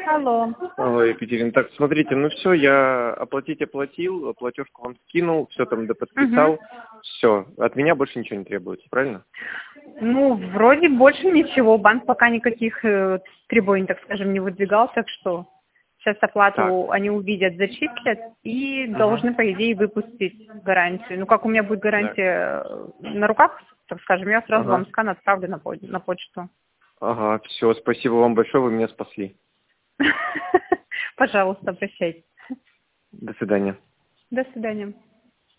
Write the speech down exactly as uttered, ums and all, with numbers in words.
Алло. Алло, Екатерина. Так, смотрите, ну все, я оплатить оплатил, платежку вам скинул, все там доподписал. Угу. Все, от меня больше ничего не требуется, правильно? Ну, вроде больше ничего. Банк пока никаких э, требований, так скажем, не выдвигал, так что сейчас оплату Так. они увидят, зачислят и Угу. должны, по идее, выпустить гарантию. Ну, как у меня будет гарантия э, на руках, так скажем, я сразу Ага. вам скан отправлю на, по- на почту. Ага, все, спасибо вам большое, вы меня спасли. Пожалуйста, обращайтесь. До свидания. До свидания.